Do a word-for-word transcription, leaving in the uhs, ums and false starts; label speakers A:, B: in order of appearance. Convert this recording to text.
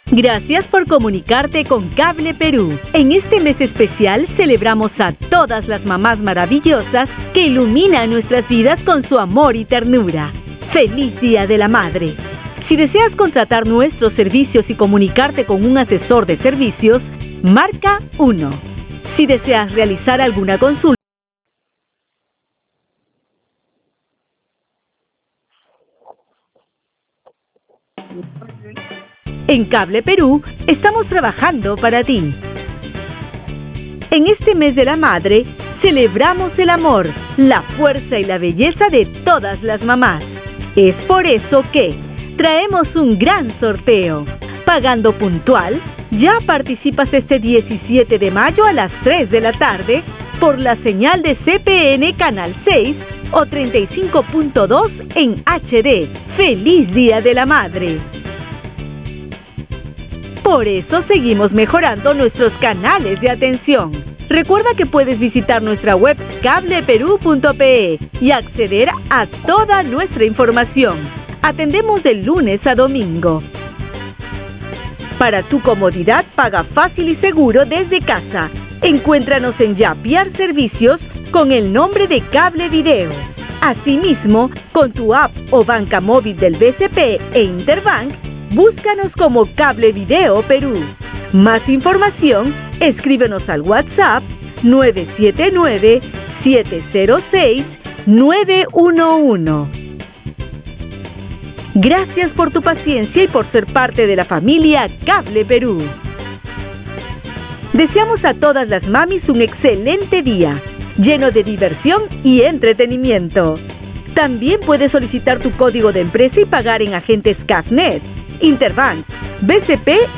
A: Gracias por comunicarte con Cable Perú. En este mes especial celebramos a todas las mamás maravillosas que iluminan nuestras vidas con su amor y ternura. ¡Feliz Día de la Madre! Si deseas contratar nuestros servicios y comunicarte con un asesor de servicios, marca uno. Si deseas realizar alguna consulta, en Cable Perú estamos trabajando para ti. En este mes de la madre, celebramos el amor, la fuerza y la belleza de todas las mamás. Es por eso que traemos un gran sorteo. Pagando puntual, ya participas este diecisiete de mayo a las tres de la tarde por la señal de C P N Canal seis o treinta y cinco punto dos en H D. ¡Feliz Día de la Madre! Por eso seguimos mejorando nuestros canales de atención. Recuerda que puedes visitar nuestra web cable perú punto pe y acceder a toda nuestra información. Atendemos de lunes a domingo. Para tu comodidad, paga fácil y seguro desde casa. Encuéntranos en Yapiar Servicios con el nombre de Cable Video. Asimismo, con tu app o banca móvil del B C P e Interbank, búscanos como Cable Video Perú. Más información, escríbenos al WhatsApp nueve siete nueve, siete cero seis, nueve uno uno. Gracias por tu paciencia y por ser parte de la familia Cable Perú. Deseamos a todas las mamis un excelente día, lleno de diversión y entretenimiento. También puedes solicitar tu código de empresa y pagar en agentes CAFNet, Interbank, B C P